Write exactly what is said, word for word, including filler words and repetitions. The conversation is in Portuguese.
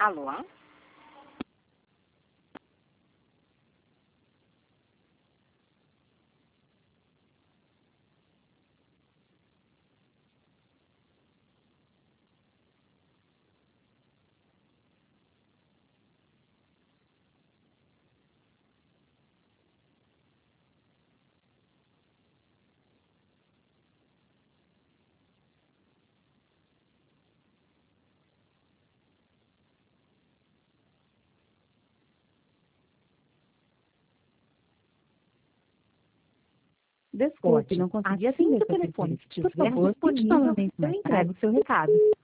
Alô? Desculpe, Ótimo. não consegui Assim atender que o seu telefone pedido. Por estiver favor, tente disponível, novamente eu mais entrego tarde. seu recado.